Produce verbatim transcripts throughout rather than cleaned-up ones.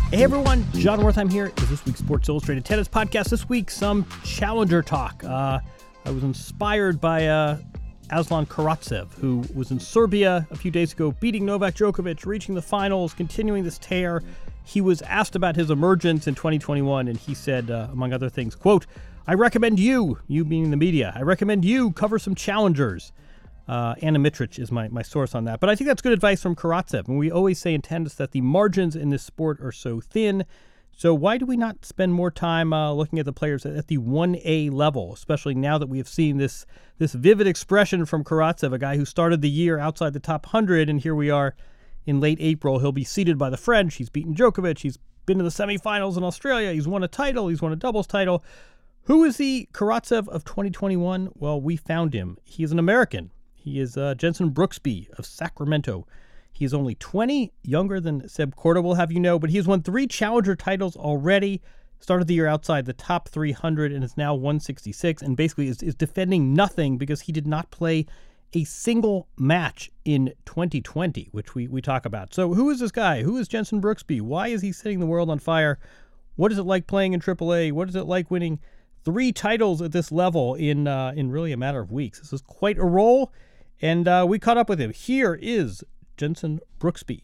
Hey everyone, John Wertheim here. Is this week's Sports Illustrated Tennis Podcast. This week, some Challenger talk. Uh, I was inspired by uh, Aslan Karatsev, who was in Serbia a few days ago, beating Novak Djokovic, reaching the finals, continuing this tear. He was asked about his emergence in twenty twenty-one, and he said, uh, among other things, quote, I recommend you, you being the media, I recommend you cover some challengers. Uh, Anna Mitrich is my, my source on that. But I think that's good advice from Karatsev. And we always say in tennis that the margins in this sport are so thin. So why do we not spend more time uh, looking at the players at the one A level, especially now that we have seen this this vivid expression from Karatsev, a guy who started the year outside the top one hundred, and here we are in late April. He'll be seeded by the French. He's beaten Djokovic. He's been to the semifinals in Australia. He's won a title. He's won a doubles title. Who is the Karatsev of twenty twenty-one? Well, we found him. He is an American. He is uh, Jenson Brooksby of Sacramento. He is only twenty, younger than Seb Korda will have you know, but he has won three Challenger titles already, started the year outside the top three hundred, and is now one sixty-six, and basically is, is defending nothing because he did not play a single match in twenty twenty, which we, we talk about. So who is this guy? Who is Jenson Brooksby? Why is he setting the world on fire? What is it like playing in triple A? What is it like winning three titles at this level in, uh, in really a matter of weeks? This is quite a roll. And uh, we caught up with him. Here is Jenson Brooksby.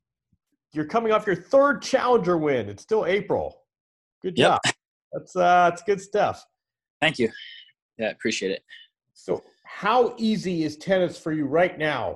You're coming off your third Challenger win. It's still April. Good Yep. job. That's uh, that's good stuff. Thank you. Yeah, appreciate it. So, how easy is tennis for you right now?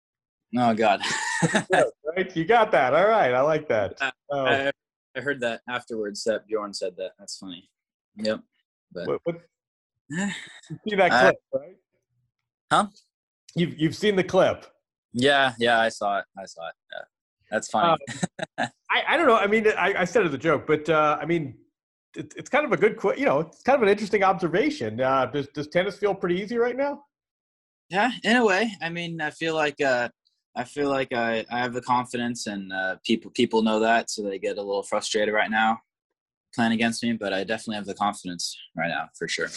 Oh God. Right, you got that. All right, I like that. Uh, Uh, I, I heard that afterwards that Bjorn said that. That's funny. Yep. But what, what, eh, you see that uh, clip, right? huh? You've you've seen the clip. Yeah, yeah, I saw it. I saw it. Yeah. That's funny. Uh, I, I don't know. I mean, I, I said it as a joke, but uh, I mean, it, it's kind of a good, you know, it's kind of an interesting observation. Uh, does does tennis feel pretty easy right now? Yeah, in a way. I mean, I feel like uh, I feel like I, I have the confidence, and uh, people people know that, so they get a little frustrated right now playing against me. But I definitely have the confidence right now, for sure.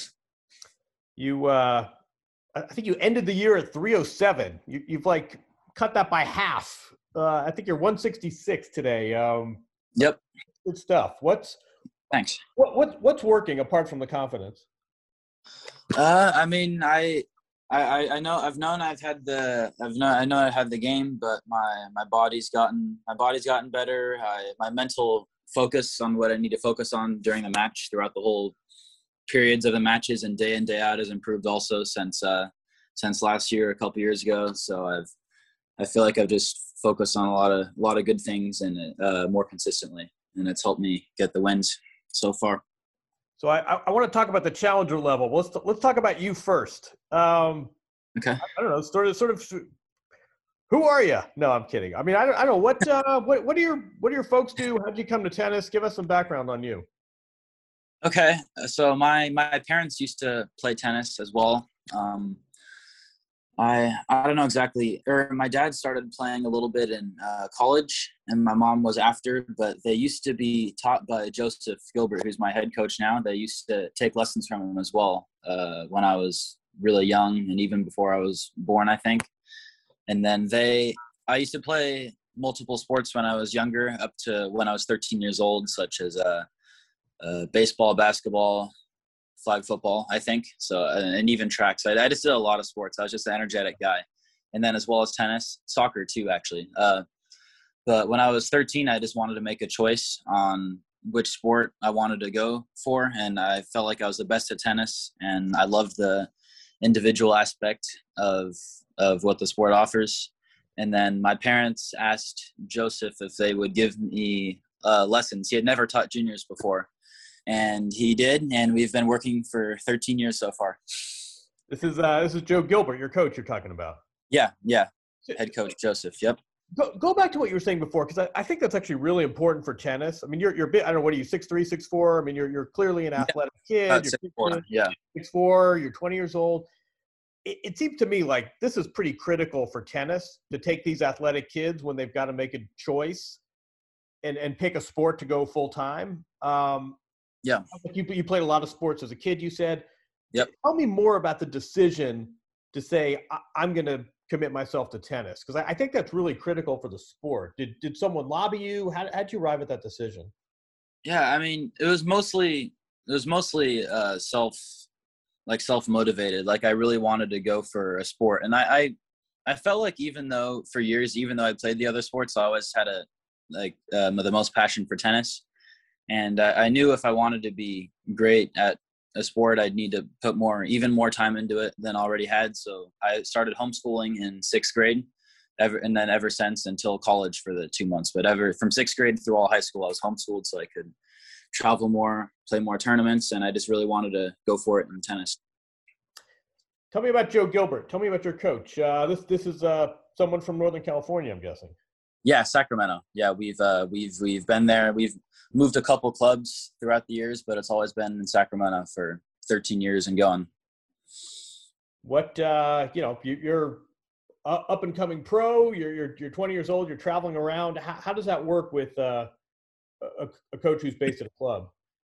You, uh, I think you ended the year at three oh seven. You, you've like cut that by half. Uh, I think you're one sixty-six today. Um, Yep. Good stuff. What's Thanks. what, what what's working apart from the confidence? Uh, I mean, I, I, I know I've known I've had the I've known I know I had the game, but my my body's gotten my body's gotten better. I, my mental focus on what I need to focus on during the match throughout the whole periods of the matches and day in day out has improved also since uh since last year, a couple years ago. So I've I feel like I've just focused on a lot of a lot of good things and uh more consistently, and it's helped me get the wins so far. So I I want to talk about the Challenger level. Let's let's talk about you first. Um, Okay. I, I don't know, sort of sort of. Who are you? No, I'm kidding. I mean, I don't I don't know what uh what what do your what do your folks do? How did you come to tennis? Give us some background on you. Okay, so my my parents used to play tennis as well. Um, I I don't know exactly, or my dad started playing a little bit in uh, college, and my mom was after. But they used to be taught by Joseph Gilbert, who's my head coach now. They used to take lessons from him as well uh, when I was really young, and even before I was born, I think. And then they, I used to play multiple sports when I was younger, up to when I was thirteen years old, such as uh. Uh, baseball, basketball, flag football, I think. So, and even track. So I, I just did a lot of sports. I was just an energetic guy. And then as well as tennis, soccer too, actually. Uh, but when I was thirteen, I just wanted to make a choice on which sport I wanted to go for. And I felt like I was the best at tennis. And I loved the individual aspect of, of what the sport offers. And then my parents asked Joseph if they would give me uh, lessons. He had never taught juniors before. And he did, and we've been working for thirteen years so far. This is uh, this is Joe Gilbert, your coach you're talking about. Yeah, yeah. Head coach Joseph, yep. Go, go back to what you were saying before, because I, I think that's actually really important for tennis. I mean, you're you're a bit, I don't know, what are you, six three, six four? I mean, you're you're clearly an athletic kid. About You're six four, yeah. six four, you're twenty years old. It, it seems to me like this is pretty critical for tennis to take these athletic kids when they've got to make a choice and, and pick a sport to go full time. Um, Yeah. You, you played a lot of sports as a kid, you said. Yep. Tell me more about the decision to say, I, I'm going to commit myself to tennis? Because I, I think that's really critical for the sport. Did did someone lobby you? How how'd you arrive at that decision? Yeah, I mean, it was mostly it was mostly uh, self like self motivated. Like I really wanted to go for a sport, and I, I I felt like even though for years, even though I played the other sports, I always had a like um, the most passion for tennis. And I, I knew if I wanted to be great at a sport, I'd need to put more, even more time into it than I already had. So I started homeschooling in sixth grade, ever, and then ever since until college for the two months. But ever from sixth grade through all high school, I was homeschooled so I could travel more, play more tournaments, and I just really wanted to go for it in tennis. Tell me about Joe Gilbert. Tell me about your coach. Uh, this this is uh, someone from Northern California, I'm guessing. Yeah, Sacramento. Yeah, we've uh, we've we've been there. We've moved a couple clubs throughout the years, but it's always been in Sacramento for thirteen years and going. What uh, you know, you, you're up and coming pro. You're you're you're twenty years old. You're traveling around. How, how does that work with uh, a, a coach who's based at a club?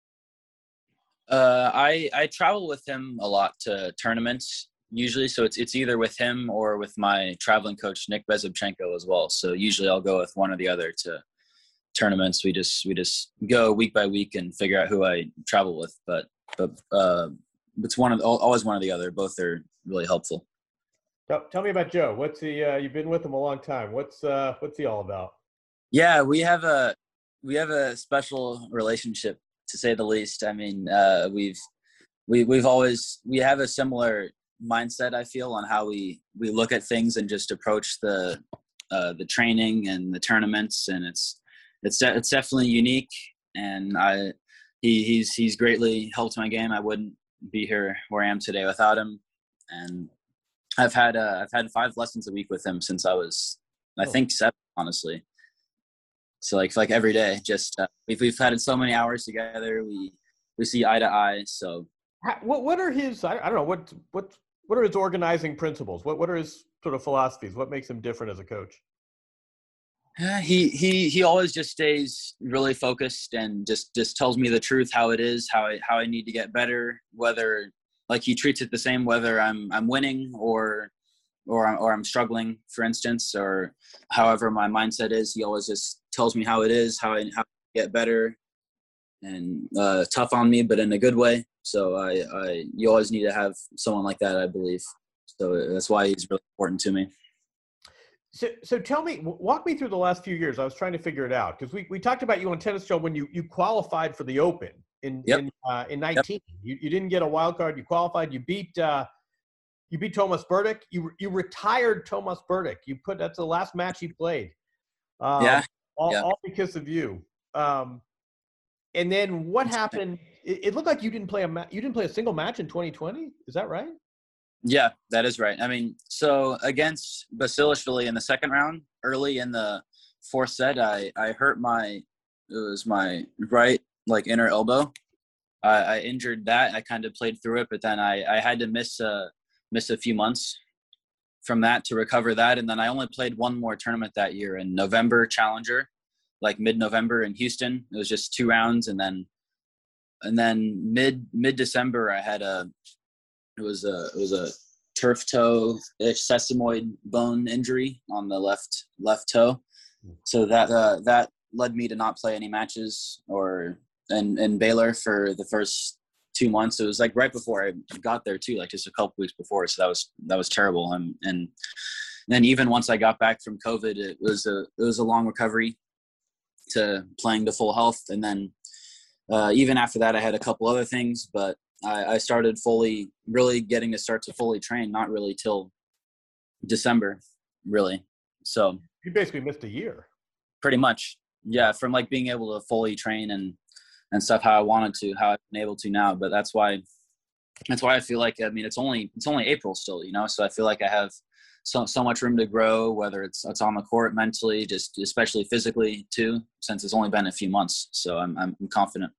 Uh, I I travel with him a lot to tournaments usually, so it's it's either with him or with my traveling coach Nick Bezubchenko as well. So usually I'll go with one or the other to tournaments. We just we just go week by week and figure out who I travel with. But but uh, it's one of always one or the other. Both are really helpful. Tell, tell me about Joe. What's he? Uh, you've been with him a long time. What's uh, what's he all about? Yeah, we have a we have a special relationship, to say the least. I mean, uh, we've we we've always we have a similar mindset, I feel, on how we we look at things and just approach the uh, the training and the tournaments, and it's it's de- it's definitely unique. And I he he's he's greatly helped my game. I wouldn't be here where I am today without him. And I've had uh, I've had five lessons a week with him since I was I oh. think seven, honestly. So like like every day, just uh, we've we've had so many hours together. We we see eye to eye. So what what are his? I, I don't know what what what are his organizing principles? What what are his sort of philosophies? What makes him different as a coach? Uh, he he he always just stays really focused and just just tells me the truth, how it is, how I how I need to get better. Whether like he treats it the same whether I'm I'm winning or or I'm, or I'm struggling, for instance, or however my mindset is. He always just tells me how it is, how I how to get better, and uh, tough on me, but in a good way. So I, I you always need to have someone like that, I believe. So that's why he's really important to me. So, so tell me, walk me through the last few years. I was trying to figure it out because we, we talked about you on Tennis Show when you, you qualified for the Open in yep. in, uh, in nineteen. Yep. You you didn't get a wild card. You qualified. You beat uh, you beat Tomas Berdych. You you retired Tomas Berdych. You put that's the last match he played. Um, yeah. All, yeah. all because of you. Um, and then what happened? It, it looked like you didn't play a ma- you didn't play a single match in twenty twenty. Is that right? Yeah, that is right. I mean, so against Basilashvili in the second round, early in the fourth set, I, I hurt my, it was my right, like, inner elbow. I, I injured that. I kind of played through it, but then I, I had to miss a, miss a few months from that to recover that. And then I only played one more tournament that year in November Challenger, like mid-November in Houston. It was just two rounds. And then, and then mid, mid-December, I had a, It was a it was a turf toe sesamoid bone injury on the left left toe, so that uh, that led me to not play any matches or in, in Baylor for the first two months. It was like right before I got there too, like just a couple weeks before. So that was that was terrible. And and then even once I got back from COVID, it was a it was a long recovery to playing to full health. And then uh, even after that, I had a couple other things, but I, I started fully, really getting to start to fully train, not really till December, really. So you basically missed a year. Pretty much, yeah. From like being able to fully train and and stuff how I wanted to, how I've been able to now. But that's why, that's why I feel like I mean it's only it's only April still, you know. So I feel like I have so so much room to grow, whether it's it's on the court, mentally, just especially physically too, since it's only been a few months. So I'm I'm confident.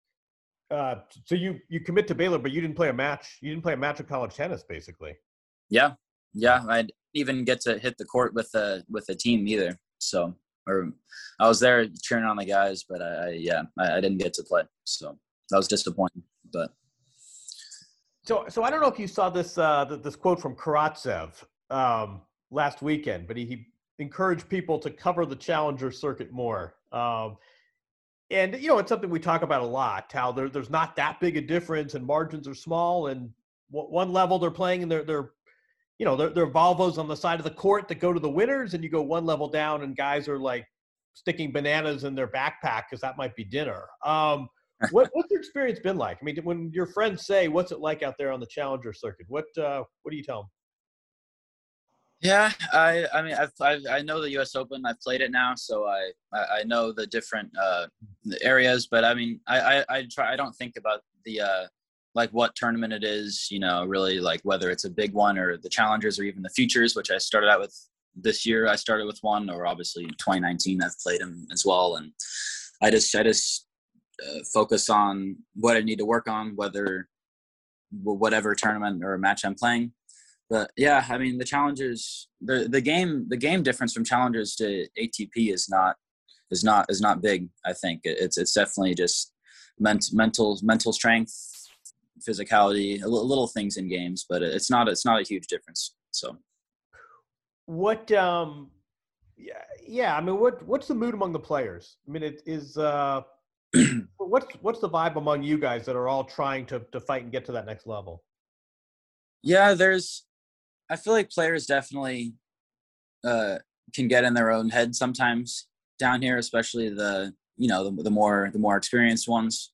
Uh, so you, you commit to Baylor, but you didn't play a match. You didn't play a match of college tennis, basically. Yeah, yeah. I didn't even get to hit the court with the with the team either. So, or I was there cheering on the guys, but I, I yeah, I, I didn't get to play. So that was disappointing. But so, so I don't know if you saw this uh, this quote from Karatsev um, last weekend, but he, he encouraged people to cover the Challenger circuit more. Um, and, you know, it's something we talk about a lot, how there, there's not that big a difference and margins are small. And w- one level they're playing and they're, they're you know, they're, they're Volvos on the side of the court that go to the winners, and you go one level down and guys are like sticking bananas in their backpack because that might be dinner. Um, what, what's your experience been like? I mean, when your friends say, what's it like out there on the Challenger circuit? What, uh, what do you tell them? Yeah, I I mean I've, I've I know the U S Open. I've played it now, so I I, I know the different uh, the areas. But I mean I, I I try I don't think about the uh, like what tournament it is. You know, really like whether it's a big one or the challengers or even the futures, which I started out with this year. I started with one, or obviously twenty nineteen I've played them as well, and I just I just uh, focus on what I need to work on, whether whatever tournament or match I'm playing. But yeah, I mean the challengers, the the game, the game difference from challengers to A T P is not is not is not big. I think it's it's definitely just ment, mental mental strength, physicality, a little, little things in games, but it's not it's not a huge difference. So, what? Um, yeah, yeah. I mean, what what's the mood among the players? I mean, it is. Uh, what's what's the vibe among you guys that are all trying to to fight and get to that next level? Yeah, there's. I feel like players definitely uh, can get in their own head sometimes down here, especially the you know the, the more the more experienced ones,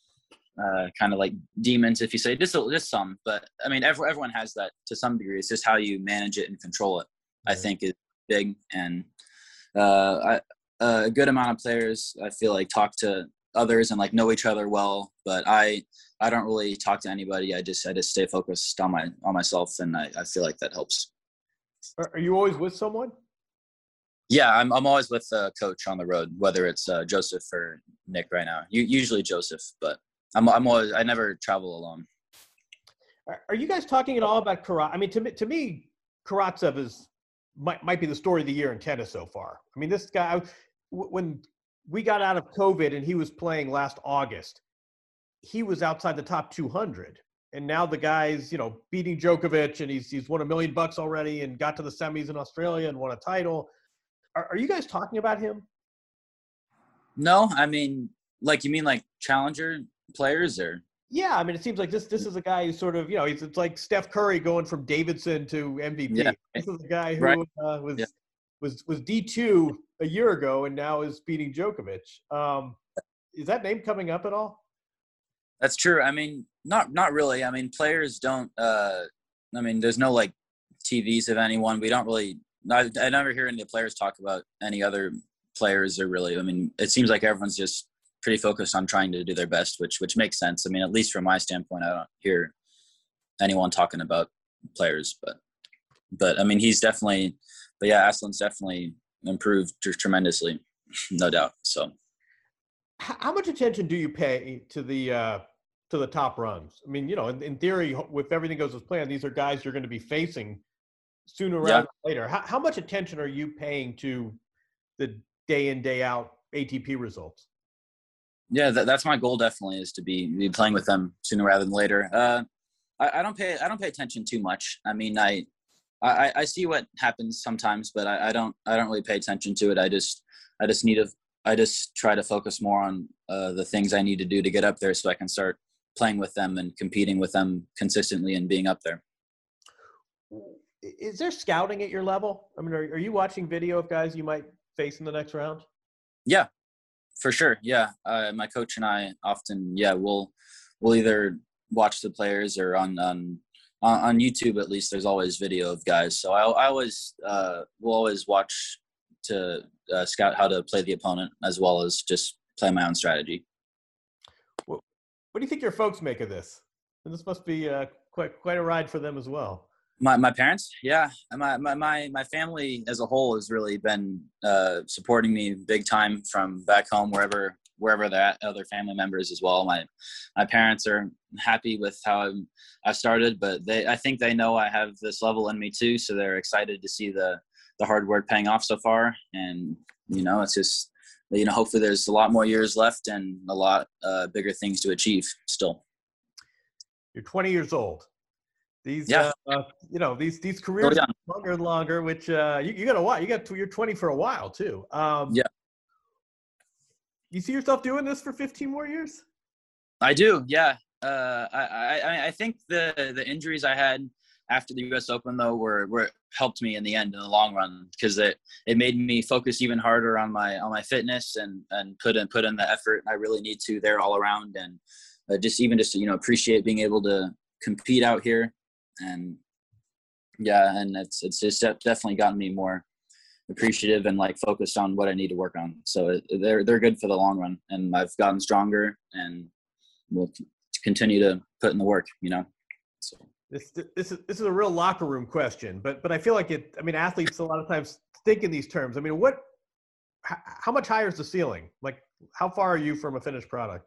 uh, kind of like demons, if you say just just some. But I mean, every, everyone has that to some degree. It's just how you manage it and control it. I think is big, and uh, I, a good amount of players I feel like talk to others and like know each other well, but I. I don't really talk to anybody. I just I just stay focused on my on myself, and I, I feel like that helps. Are you always with someone? Yeah, I'm I'm always with a coach on the road, whether it's uh, Joseph or Nick right now. U- usually Joseph, but I'm I'm always I never travel alone. Are you guys talking at all about Karat? I mean, to me, to me, Karatsev is might might be the story of the year in tennis so far. I mean, this guy, when we got out of COVID and he was playing last August, he was outside the top two hundred, and now the guy's, you know, beating Djokovic, and he's he's won a million bucks already, and got to the semis in Australia and won a title. Are, are you guys talking about him? No, I mean, like you mean like challenger players, or? Yeah, I mean, it seems like this this is a guy who sort of, you know, he's it's like Steph Curry going from Davidson to M V P. Yeah. This is a guy who Right. uh, was Yeah. was was D two a year ago and now is beating Djokovic. Um, is that name coming up at all? That's true. I mean, not not really. I mean, players don't. Uh, I mean, there's no like T Vs of anyone. We don't really. I, I never hear any of the players talk about any other players. Or really, I mean, it seems like everyone's just pretty focused on trying to do their best, which which makes sense. I mean, at least from my standpoint, I don't hear anyone talking about players. But but I mean, he's definitely. But yeah, Aslan's definitely improved tremendously, no doubt. So. How much attention do you pay to the uh, to the top runs? I mean, you know, in, in theory, if everything goes as planned, these are guys you're going to be facing sooner rather than later. How, how much attention are you paying to the day in, day out A T P results? Yeah, that, that's my goal. Definitely is to be, be playing with them sooner rather than later. Uh, I, I don't pay I don't pay attention too much. I mean, I I, I see what happens sometimes, but I, I don't I don't really pay attention to it. I just I just need to. I just try to focus more on uh, the things I need to do to get up there so I can start playing with them and competing with them consistently and being up there. Is there scouting at your level? I mean, are, are you watching video of guys you might face in the next round? Yeah, for sure. Yeah. Uh, my coach and I often, yeah, we'll, we'll either watch the players or on, on, on YouTube, at least there's always video of guys. So I, I always, uh, will always watch to uh, scout how to play the opponent as well as just play my own strategy. What, what do you think your folks make of this? And this must be uh, quite quite a ride for them as well. My my parents, yeah, my my my my family as a whole has really been uh, supporting me big time from back home, wherever wherever they're at. Other family members as well. My my parents are happy with how I'm, I started, but they I think they know I have this level in me too, so they're excited to see the. the hard work paying off so far. And, you know, it's just, you know, hopefully there's a lot more years left and a lot uh, bigger things to achieve still. You're twenty years old. These, Yeah. uh, uh, you know, these these Still careers young. longer and longer. Which uh, you, you got a while. You got to, you're twenty for a while too. Um, Yeah. You see yourself doing this for fifteen more years? I do. Yeah. Uh, I, I, I think the, the injuries I had after the U S Open though were, were helped me in the end in the long run, because it, it made me focus even harder on my, on my fitness and, and put in, put in the effort I really need to there all around. And uh, just, even just, you know, appreciate being able to compete out here. And yeah, and it's, it's just definitely gotten me more appreciative and like focused on what I need to work on. So it, they're, they're good for the long run, and I've gotten stronger and will continue to put in the work, you know? So. This this is this is a real locker room question, but but I feel like it. I mean, athletes a lot of times think in these terms. I mean, what? How, how much higher is the ceiling? Like, how far are you from a finished product?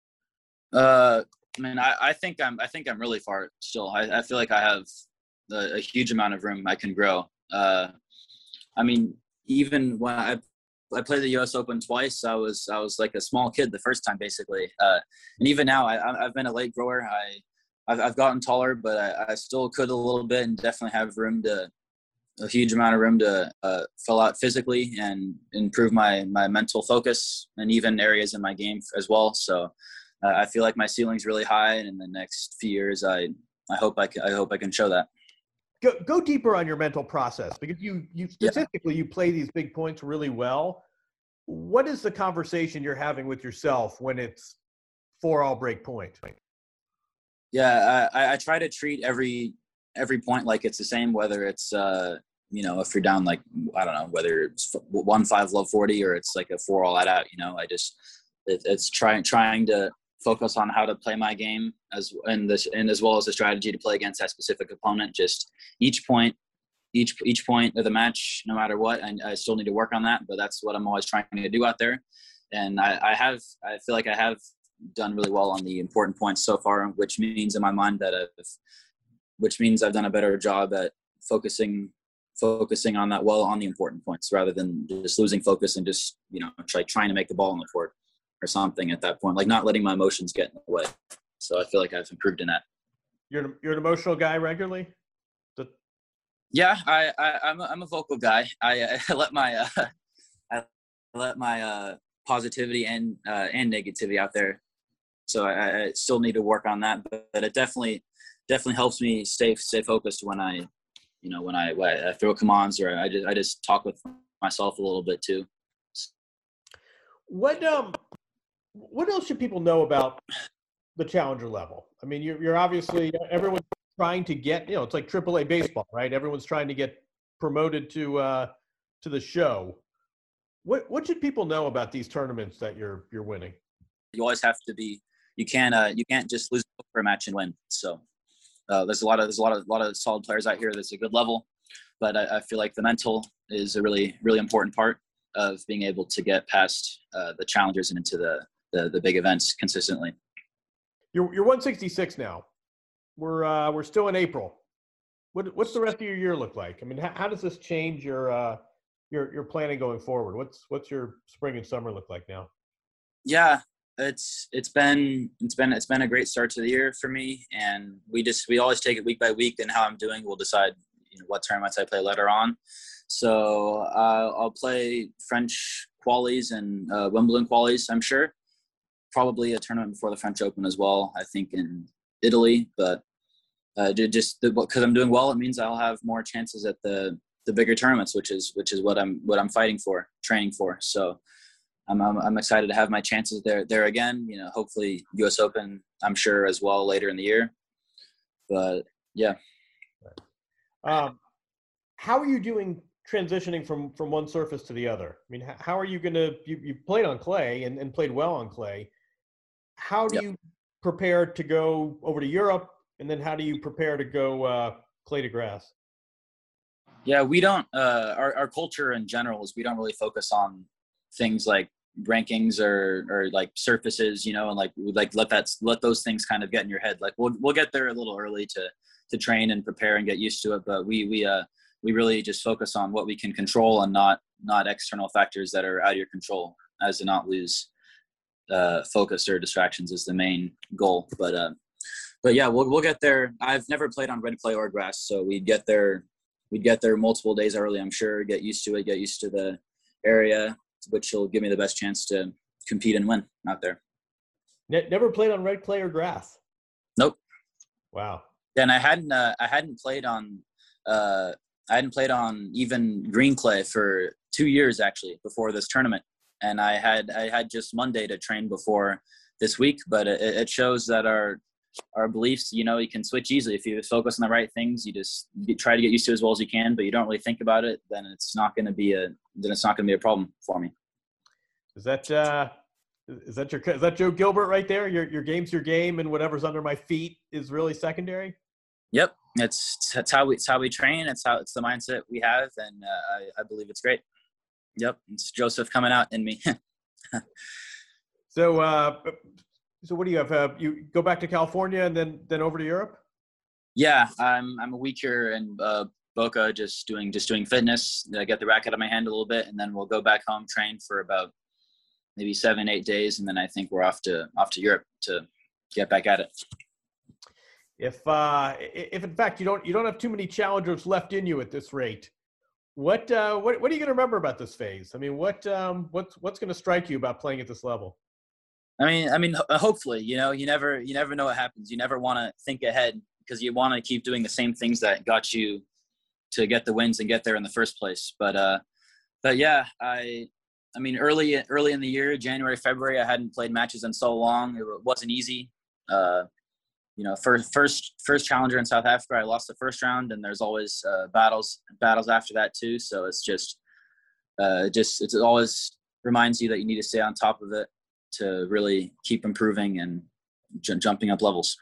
Uh, I mean, I, I think I'm I think I'm really far still. I, I feel like I have a, a huge amount of room I can grow. Uh, I mean, even when I I played the U S Open twice, I was I was like a small kid the first time, basically. Uh, and even now, I, I've been a late grower. I I've, I've gotten taller, but I, I still could a little bit, and definitely have room to a huge amount of room to uh, fill out physically and improve my my mental focus, and even areas in my game as well. So uh, I feel like my ceiling's really high, and in the next few years, I I hope I can, I hope I can show that. Go go deeper on your mental process, because you you statistically yeah. you play these big points really well. What is the conversation you're having with yourself when it's four all break point? Yeah, I, I try to treat every every point like it's the same, whether it's uh, you know, if you're down like, I don't know, whether it's one five love forty or it's like a four all out out. You know, I just it, it's trying trying to focus on how to play my game as and this and as well as the strategy to play against that specific opponent. Just each point, each each point of the match, no matter what, and I still need to work on that. But that's what I'm always trying to do out there, and I, I have I feel like I have done really well on the important points so far, which means in my mind that I've, which means I've done a better job at focusing, focusing on that well on the important points, rather than just losing focus and just, you know, try trying to make the ball on the court or something at that point, like not letting my emotions get in the way. So I feel like I've improved in that. You're an, you're an emotional guy regularly? The- yeah, I, I I'm a, I'm a vocal guy. I, I let my uh, I let my uh, positivity and uh, and negativity out there. So I, I still need to work on that, but it definitely, definitely helps me stay stay focused when I, you know, when I, when I throw commands, or I just I just talk with myself a little bit too. What um, what else should people know about the challenger level? I mean, you're you're obviously everyone's trying to get, you know, it's like triple A baseball, right? Everyone's trying to get promoted to uh, to the show. What what should people know about these tournaments that you're you're winning? You always have to be. You can't uh, you can't just lose for a match and win. So uh, there's a lot of there's a lot of a lot of solid players out here that's a good level, but I, I feel like the mental is a really really important part of being able to get past uh, the challengers and into the, the the big events consistently. You're you're one sixty-six now. We're uh, we're still in April. What what's the rest of your year look like? I mean, how, how does this change your uh, your your planning going forward? What's what's your spring and summer look like now? Yeah. It's it's been it's been it's been a great start to the year for me, and we just we always take it week by week, and how I'm doing we'll decide, you know, what tournaments I play later on. So uh, I'll play French qualies and uh, Wimbledon qualies, I'm sure. Probably a tournament before the French Open as well, I think in Italy. But uh, just because I'm doing well, it means I'll have more chances at the the bigger tournaments, which is which is what I'm what I'm fighting for, training for. So. I'm, I'm I'm excited to have my chances there there again. You know, hopefully U S Open, I'm sure as well later in the year. But yeah. Um, how are you doing transitioning from from one surface to the other? I mean, how are you going to you you played on clay and, and played well on clay. How do yep. you prepare to go over to Europe, and then how do you prepare to go uh, clay to grass? Yeah, we don't. Uh, our our culture in general is we don't really focus on things like rankings or or like surfaces, you know, and like like let that let those things kind of get in your head. Like we'll we'll get there a little early to to train and prepare and get used to it, but we we uh we really just focus on what we can control and not not external factors that are out of your control, as to not lose uh focus or distractions is the main goal. But uh but yeah, we'll we'll get there. I've never played on red clay or grass, so we'd get there. We'd get there multiple days early, I'm sure. Get used to it. Get used to the area, which will give me the best chance to compete and win out there. Ne- never played on red clay or grass? Nope. Wow. And I hadn't. Uh, I hadn't played on. Uh, I hadn't played on even green clay for two years actually before this tournament, and I had I had just Monday to train before this week. But it, it shows that our our beliefs, you know, you can switch easily if you focus on the right things. You just you try to get used to it as well as you can, but you don't really think about it. Then it's not going to be a then it's not going to be a problem for me. Is that uh, is that your is that Joe Gilbert right there? Your your game's your game, and whatever's under my feet is really secondary. Yep, it's that's how we it's how we train. It's how it's the mindset we have, and uh, I, I believe it's great. Yep, it's Joseph coming out in me. so, uh, so what do you have? Uh, you go back to California and then then over to Europe? Yeah, I'm I'm a week here in uh, Boca, just doing just doing fitness. I get the racket out of my hand a little bit, and then we'll go back home, train for about maybe seven eight days, and then I think we're off to off to Europe to get back at it. If uh, if in fact you don't you don't have too many challengers left in you at this rate, what uh, what what are you going to remember about this phase? I mean, what um, what's what's going to strike you about playing at this level? I mean, I mean, hopefully, you know, you never you never know what happens. You never want to think ahead because you want to keep doing the same things that got you to get the wins and get there in the first place. But uh, but yeah, I I mean, early early in the year, January, February, I hadn't played matches in so long. It wasn't easy. Uh, You know, first, first, first challenger in South Africa, I lost the first round, and there's always uh, battles, battles after that too. So it's just, uh, just it always reminds you that you need to stay on top of it to really keep improving and j- jumping up levels.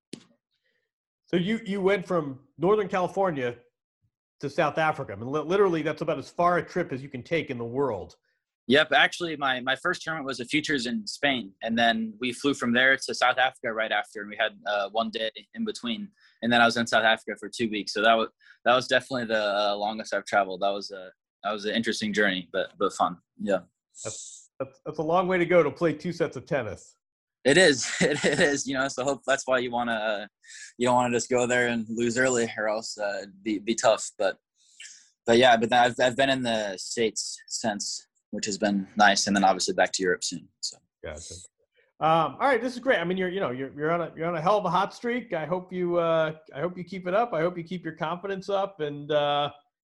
So you you went from Northern California to South Africa. I mean, li- literally, that's about as far a trip as you can take in the world. Yep. Actually, my, my first tournament was a Futures in Spain. And then we flew from there to South Africa right after. And we had uh, one day in between. And then I was in South Africa for two weeks. So that was, that was definitely the uh, longest I've traveled. That was a, that was an interesting journey, but, but fun. Yeah. That's, that's, that's a long way to go to play two sets of tennis. It is. It, it is. You know, so hope that's why you want to, uh, you don't want to just go there and lose early or else uh, it'd be, be tough. But, but yeah, but I've, I've been in the States since, which has been nice, and then obviously back to Europe soon. So, gotcha. Um, all right, this is great. I mean, you're you know you're you're on a you're on a hell of a hot streak. I hope you uh, I hope you keep it up. I hope you keep your confidence up. And uh,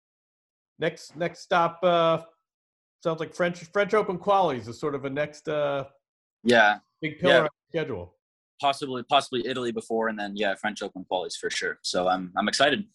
next next stop uh, sounds like French French Open qualies is sort of a next uh, yeah big pillar yeah. on the schedule. Possibly possibly Italy before, and then yeah, French Open qualies for sure. So I'm I'm excited.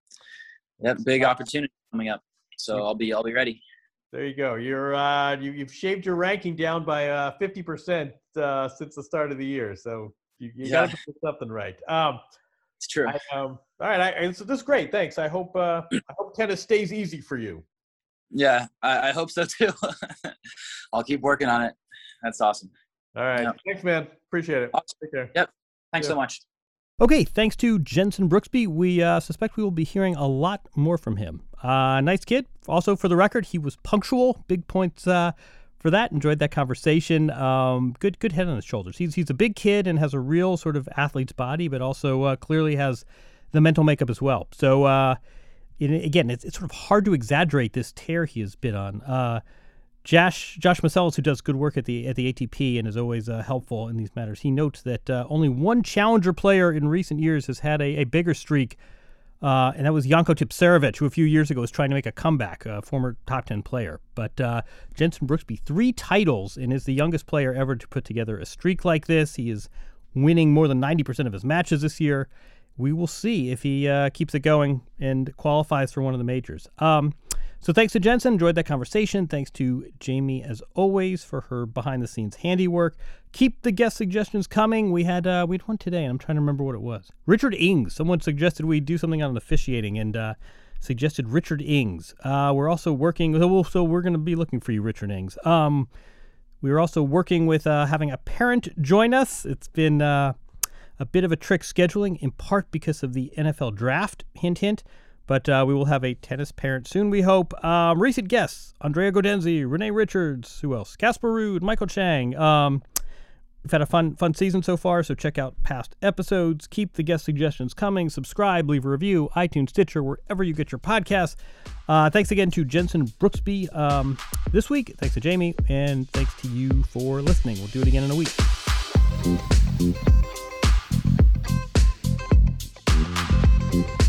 Yep, big opportunity coming up. So I'll be I'll be ready. There you go. You're uh, you, you've shaved your ranking down by uh, fifty percent uh, since the start of the year. So you, you yeah. got to do something right. Um, it's true. I, um, all right. I, and so this is great. Thanks. I hope uh, I hope tennis stays easy for you. Yeah, I, I hope so too. I'll keep working on it. That's awesome. All right. Yep. Thanks, man. Appreciate it. Awesome. Take care. Yep. Thanks yeah. so much. Okay, thanks to Jenson Brooksby. We uh, suspect we will be hearing a lot more from him. Uh, nice kid. Also, for the record, he was punctual. Big points uh, for that. Enjoyed that conversation. Um, good, good head on his shoulders. He's he's a big kid and has a real sort of athlete's body, but also uh, clearly has the mental makeup as well. So uh, it, again, it's, it's sort of hard to exaggerate this tear he has been on. Uh, Josh Josh Masellis, who does good work at the at the A T P and is always uh, helpful in these matters, he notes that uh, only one challenger player in recent years has had a, a bigger streak, uh, and that was Janko Tipsarevic, who a few years ago was trying to make a comeback, a former top ten player. But uh, Jenson Brooksby, three titles, and is the youngest player ever to put together a streak like this. He is winning more than ninety percent of his matches this year. We will see if he uh, keeps it going and qualifies for one of the majors. Um, So thanks to Jenson. Enjoyed that conversation. Thanks to Jamie, as always, for her behind-the-scenes handiwork. Keep the guest suggestions coming. We had uh, we had one today, and I'm trying to remember what it was. Richard Ings. Someone suggested we do something on officiating, and uh, suggested Richard Ings. Uh, we're also working. So we're going to be looking for you, Richard Ings. Um, we are also working with uh, having a parent join us. It's been uh, a bit of a trick scheduling, in part because of the N F L draft. Hint, hint. But uh, we will have a tennis parent soon, we hope. Um, recent guests, Andrea Gaudenzi, Renee Richards, who else? Casper Ruud, Michael Chang. Um, We've had a fun fun season so far, so check out past episodes. Keep the guest suggestions coming. Subscribe, leave a review, iTunes, Stitcher, wherever you get your podcasts. Uh, thanks again to Jensen Brooksby um, this week. Thanks to Jamie, and thanks to you for listening. We'll do it again in a week.